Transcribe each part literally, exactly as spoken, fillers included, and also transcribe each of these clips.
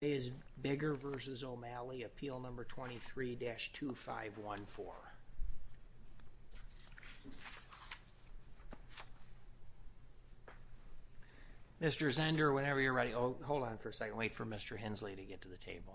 Is Bigger versus O'Malley, appeal number twenty-three dash two five one four. Mister Zender, whenever you're ready. Oh, hold on for a second. Wait for Mister Hensley to get to the table.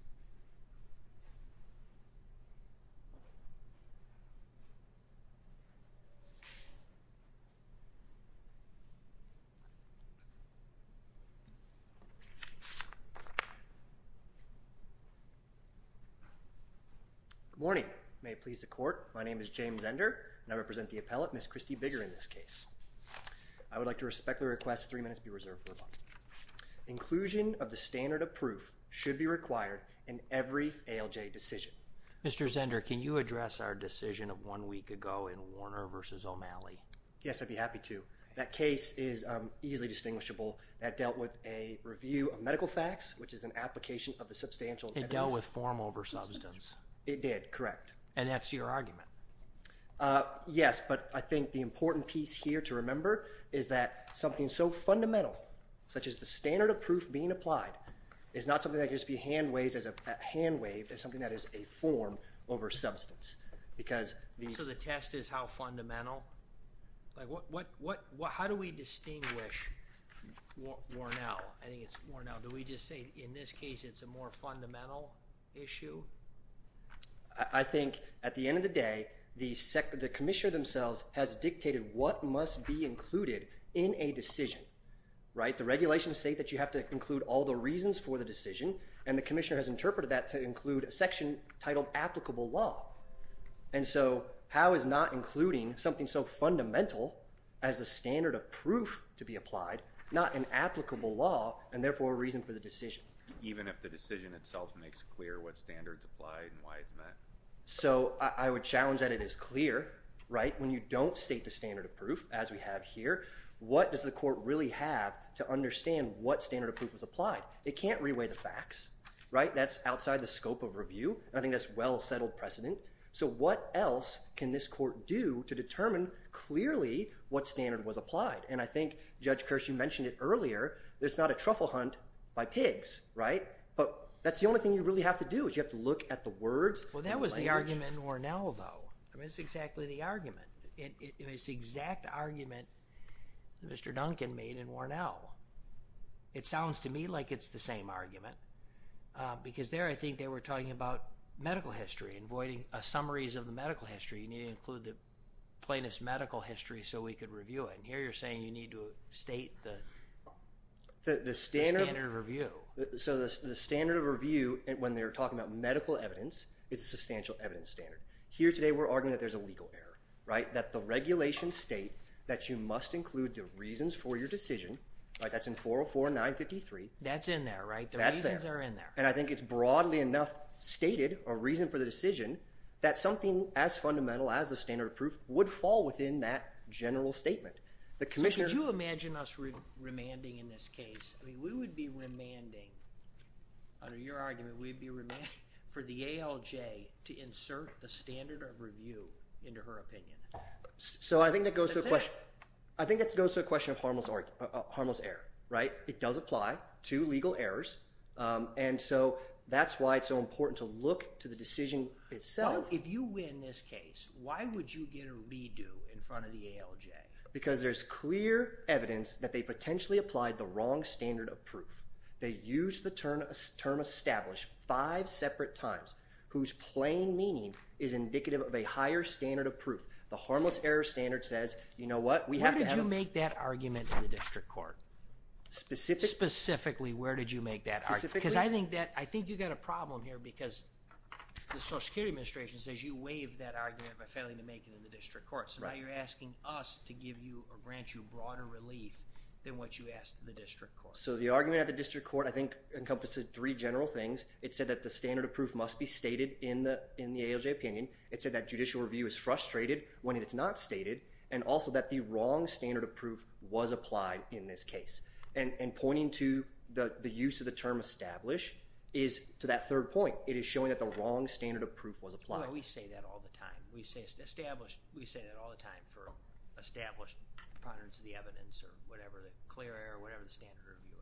Good morning. May it please the court. My name is James Zender, and I represent the appellate, Miss Christy Bigger, in this case. I would like to respectfully request three minutes be reserved for rebuttal. Inclusion of the standard of proof should be required in every A L J decision. Mister Zender, can you address our decision of one week ago in Warner versus O'Malley? Yes, I'd be happy to. That case is um, easily distinguishable. That dealt with a review of medical facts, which is an application of the substantial It evidence. dealt with form over substance. It did, correct. And that's your argument? Uh, yes, but I think the important piece here to remember is that something so fundamental, such as the standard of proof being applied, is not something that can just be hand waved as a, a hand waved as something that is a form over substance. Because these. So the test is how fundamental. Like what? What? What? what how do we distinguish War, Warnell? I think it's Warnell. Do we just say in this case it's a more fundamental issue? I think at the end of the day, the, sec the commissioner themselves has dictated what must be included in a decision, right? The regulations say that you have to include all the reasons for the decision, and the commissioner has interpreted that to include a section titled applicable law. And so how is not including something so fundamental as the standard of proof to be applied, not an applicable law, and therefore a reason for the decision? Even if the decision itself makes clear what standards applied and why it's met? So I, I would challenge that it is clear, right? When you don't state the standard of proof, as we have here, what does the court really have to understand what standard of proof was applied? It can't reweigh the facts, right? That's outside the scope of review, and I think that's well-settled precedent. So what else can this court do to determine clearly what standard was applied? And I think, Judge Kirsch, you mentioned it earlier, it's not a truffle hunt by pigs, right? But that's the only thing you really have to do is you have to look at the words. Well, that was the argument in Warnell, though. I mean, it's exactly the argument. It, it, it's the exact argument that Mister Duncan made in Warnell. It sounds to me like it's the same argument uh, because there I think they were talking about medical history and voiding uh, summaries of the medical history. You need to include the plaintiff's medical history so we could review it. And here you're saying you need to state the The, the, standard, the standard of review. So the, the standard of review, when they're talking about medical evidence, is a substantial evidence standard. Here today we're arguing that there's a legal error, right? That the regulations state that you must include the reasons for your decision, right? That's in four oh four and nine fifty-three. That's in there, right? The That's reasons there. are in there. And I think it's broadly enough stated, a reason for the decision, that something as fundamental as the standard of proof would fall within that general statement. The commissioner. So could you imagine us re remanding in this case? I mean, we would be remanding, under your argument, we'd be remanding for the A L J to insert the standard of review into her opinion. So I think that goes That's to a question. I think that goes to a question of harmless, uh, uh, harmless error, right? It does apply to legal errors, um, and so that's why it's so important to look to the decision itself. Why, if you win this case, why would you get a redo in front of the A L J? Because there's clear evidence that they potentially applied the wrong standard of proof. They used the term, term established five separate times, whose plain meaning is indicative of a higher standard of proof. The harmless error standard says, you know what, we where have to have... Where did you make that argument in the district court? Specific? Specifically, where did you make that argument? Because I think that, I think you got a problem here because the Social Security Administration says you waived that argument by failing to make it in the district court. So right. Now you're asking us to give you or grant you broader relief than what you asked the district court. So the argument at the district court, I think, encompassed three general things. It said that the standard of proof must be stated in the in the A L J opinion. It said that judicial review is frustrated when it's not stated, and also that the wrong standard of proof was applied in this case. And, and pointing to the, the use of the term establish is to that third point. It is showing that the wrong standard of proof was applied. Well, we say that all the time. We say established. We say that all the time for established preponderance of the evidence or whatever the clear error, whatever the standard of review is.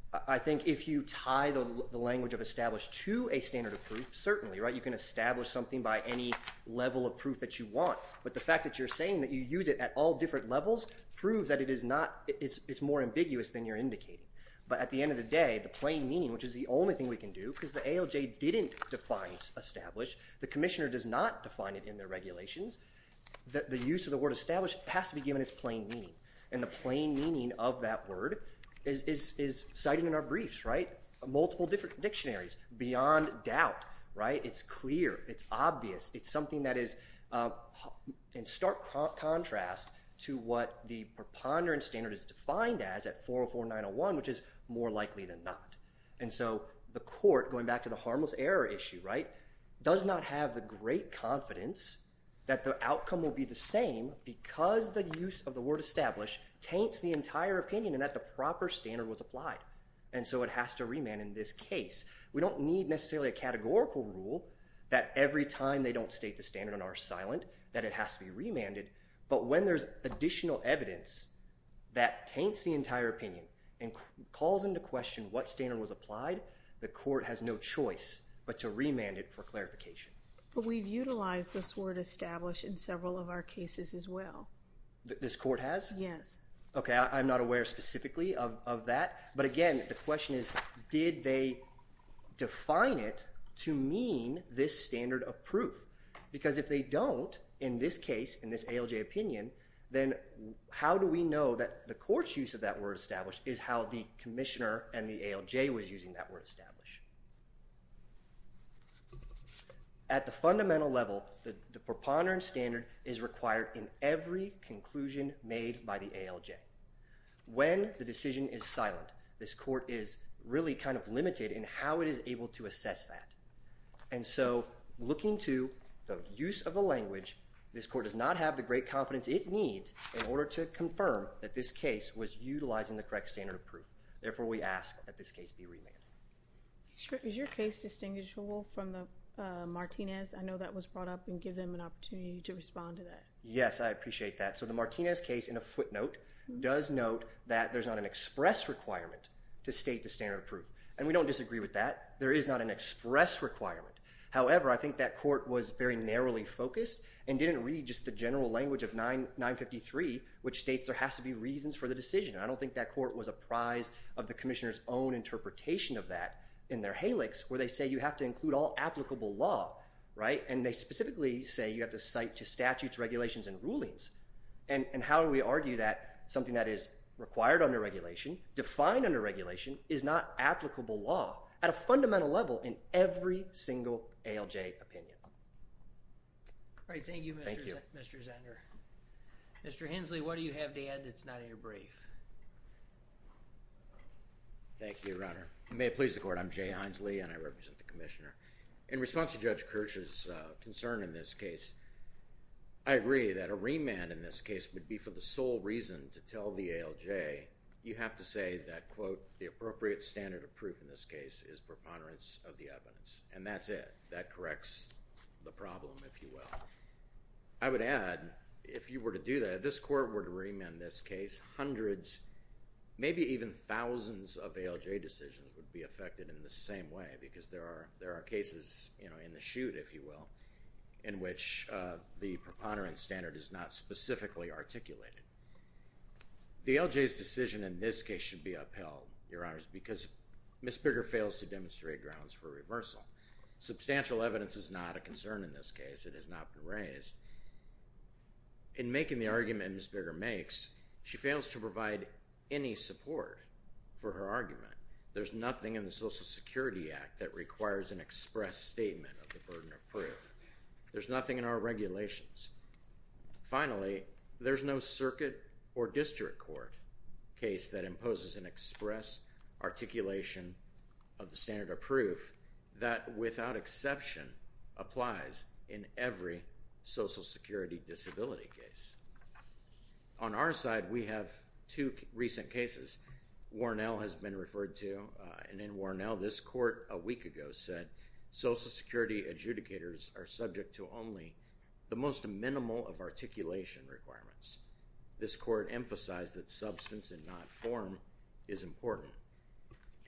I think if you tie the, the language of established to a standard of proof, certainly, right? You can establish something by any level of proof that you want. But the fact that you're saying that you use it at all different levels proves that it is not, it's, it's more ambiguous than you're indicating. But at the end of the day, the plain meaning, which is the only thing we can do, because the A L J didn't define established, the commissioner does not define it in their regulations, the, the use of the word established has to be given its plain meaning. And the plain meaning of that word is, is, is cited in our briefs, right? Multiple different dictionaries, beyond doubt, right? It's clear, it's obvious, it's something that is uh, in stark co- contrast to what the preponderance standard is defined as at four oh four nine oh one, which is more likely than not. And so the court, going back to the harmless error issue, right, does not have the great confidence that the outcome will be the same because the use of the word established taints the entire opinion and that the proper standard was applied. And so it has to remand in this case. We don't need necessarily a categorical rule that every time they don't state the standard and are silent, that it has to be remanded. But when there's additional evidence that taints the entire opinion and calls into question what standard was applied, the court has no choice but to remand it for clarification. But we've utilized this word established in several of our cases as well. Th- this court has? Yes. Okay, I, I'm not aware specifically of, of that. But again, the question is, did they define it to mean this standard of proof? Because if they don't, in this case, in this A L J opinion, then how do we know that the court's use of that word established is how the commissioner and the A L J was using that word established? At the fundamental level, the, the preponderance standard is required in every conclusion made by the A L J. When the decision is silent, this court is really kind of limited in how it is able to assess that. And so looking to the use of the language, this court does not have the great confidence it needs in order to confirm that this case was utilizing the correct standard of proof. Therefore, we ask that this case be remanded. Sure. Is your case distinguishable from the uh, Martinez? I know that was brought up, and give them an opportunity to respond to that. Yes, I appreciate that. So the Martinez case, in a footnote, mm-hmm. does note that there's not an express requirement to state the standard of proof. And we don't disagree with that. There is not an express requirement. However, I think that court was very narrowly focused and didn't read just the general language of nine fifty-three, which states there has to be reasons for the decision. I don't think that court was apprised of the commissioner's own interpretation of that in their Halix, where they say you have to include all applicable law, right? And they specifically say you have to cite to statutes, regulations, and rulings. And, and how do we argue that something that is required under regulation, defined under regulation, is not applicable law at a fundamental level in every single A L J opinion? All right, thank you, Mister Thank you. Z- Mister Zender. Mister Hensley, what do you have to add that's not in your brief? Thank you, Your Honor. May it please the Court, I'm Jay Hinsley, and I represent the Commissioner. In response to Judge Kirsch's uh, concern in this case, I agree that a remand in this case would be for the sole reason to tell the A L J you have to say that, quote, the appropriate standard of proof in this case is preponderance of the evidence. And that's it. That corrects the problem, if you will. I would add, if you were to do that, if this court were to remand this case, hundreds, maybe even thousands of A L J decisions would be affected in the same way, because there are there are cases, you know, in the chute, if you will, in which uh, the preponderance standard is not specifically articulated. The A L J's decision in this case should be upheld, Your Honors, because Miz Bigger fails to demonstrate grounds for reversal. Substantial evidence is not a concern in this case. It has not been raised. In making the argument Miz Bigger makes, she fails to provide any support for her argument. There's nothing in the Social Security Act that requires an express statement of the burden of proof. There's nothing in our regulations. Finally, there's no circuit or district court case that imposes an express articulation of the standard of proof that, without exception, applies in every Social Security disability case. On our side, we have two recent cases. Warnell has been referred to, uh, and in Warnell, this court a week ago said Social Security adjudicators are subject to only the most minimal of articulation requirements. This court emphasized that substance and not form is important.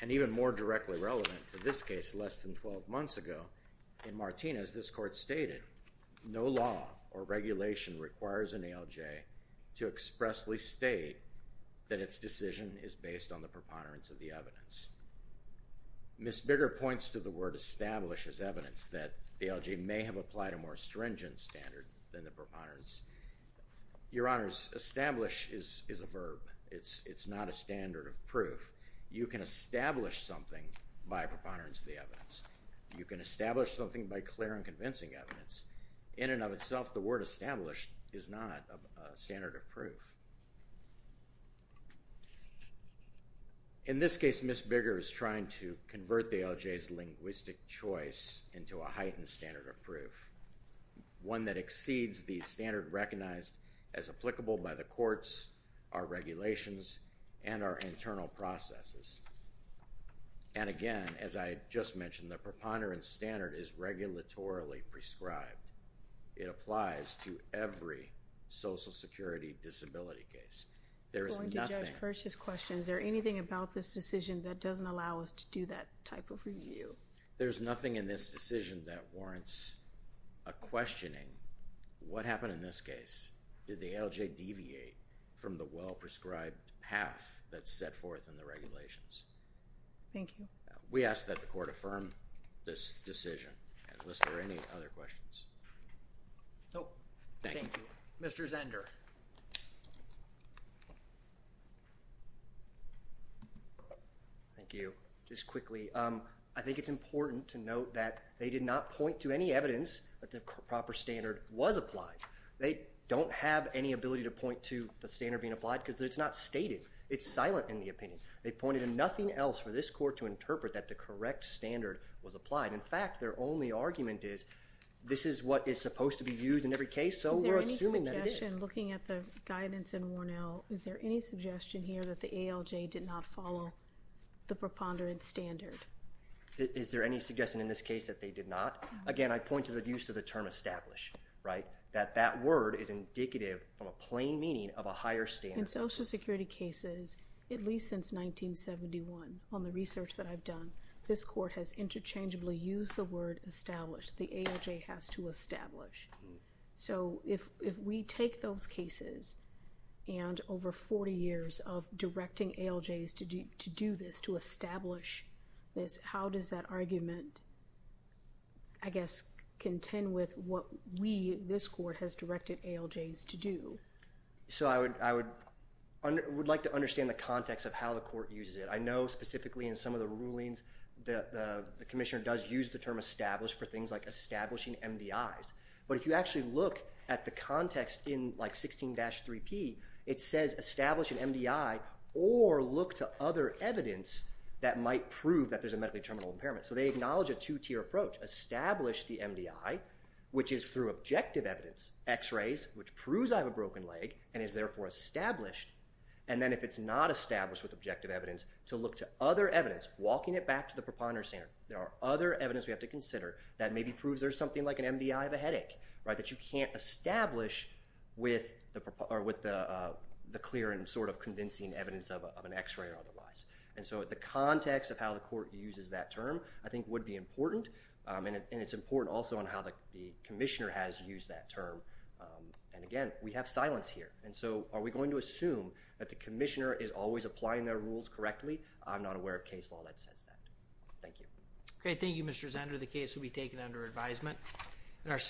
And even more directly relevant to this case less than twelve months ago, in Martinez, this court stated, no law or regulation requires an A L J to expressly state that its decision is based on the preponderance of the evidence. Miz Bigger points to the word establish as evidence that the A L J may have applied a more stringent standard than the preponderance. Your Honors, establish is, is a verb. It's, it's not a standard of proof. You can establish something by preponderance of the evidence. You can establish something by clear and convincing evidence. In and of itself, the word established is not a, a standard of proof. In this case, Miz Bigger is trying to convert the A L J's linguistic choice into a heightened standard of proof, one that exceeds the standard recognized as applicable by the courts, our regulations, and our internal processes. And again, as I just mentioned, the preponderance standard is regulatorily prescribed. It applies to every Social Security disability case. There is Going nothing. to Judge Kirsch's question, is there anything about this decision that doesn't allow us to do that type of review? There's nothing in this decision that warrants a questioning. What happened in this case? Did the A L J deviate from the well-prescribed path that's set forth in the regulations? Thank you. Uh, we ask that the court affirm this decision. Unless there are any other questions. Nope. Thank, Thank you. you. Mister Zender. Thank you. Just quickly, um, I think it's important to note that they did not point to any evidence that the proper standard was applied. They don't have any ability to point to the standard being applied because it's not stated. It's silent in the opinion. They pointed to nothing else for this court to interpret that the correct standard was applied. In fact, their only argument is this is what is supposed to be used in every case, so we're assuming that it is. Is there any suggestion, looking at the guidance in Warnell, is there any suggestion here that the A L J did not follow the preponderance standard? Is, is there any suggestion in this case that they did not? Mm-hmm. Again, I point to the use of the term establish, right? That that word is indicative from a plain meaning of a higher standard. In Social Security cases, at least since nineteen seventy-one, on the research that I've done, this court has interchangeably used the word establish. The A L J has to establish. Mm. So if if we take those cases and over forty years of directing A L Js to do, to do this, to establish this, how does that argument, I guess, contend with what we, this court, has directed A L Js to do? So I would I would under, would like to understand the context of how the court uses it. I know specifically in some of the rulings the, the, the commissioner does use the term establish for things like establishing M D Is. But if you actually look at the context in like sixteen dash three P, it says establish an M D I or look to other evidence that might prove that there's a medically terminal impairment. So they acknowledge a two-tier approach. Establish the M D I, which is through objective evidence, x-rays, which proves I have a broken leg and is therefore established. And then if it's not established with objective evidence, to look to other evidence, walking it back to the preponderance standard. There are other evidence we have to consider that maybe proves there's something like an M D I of a headache, right, that you can't establish with the or with the uh, the clear and sort of convincing evidence of, a, of an x-ray or otherwise. And so the context of how the court uses that term, I think, would be important. Um, and, it, and it's important also on how the, the commissioner has used that term. Um, and again, we have silence here. And so are we going to assume that the commissioner is always applying their rules correctly? I'm not aware of case law that says that. Thank you. Great. Thank you, Mister Zender. The case will be taken under advisement. And our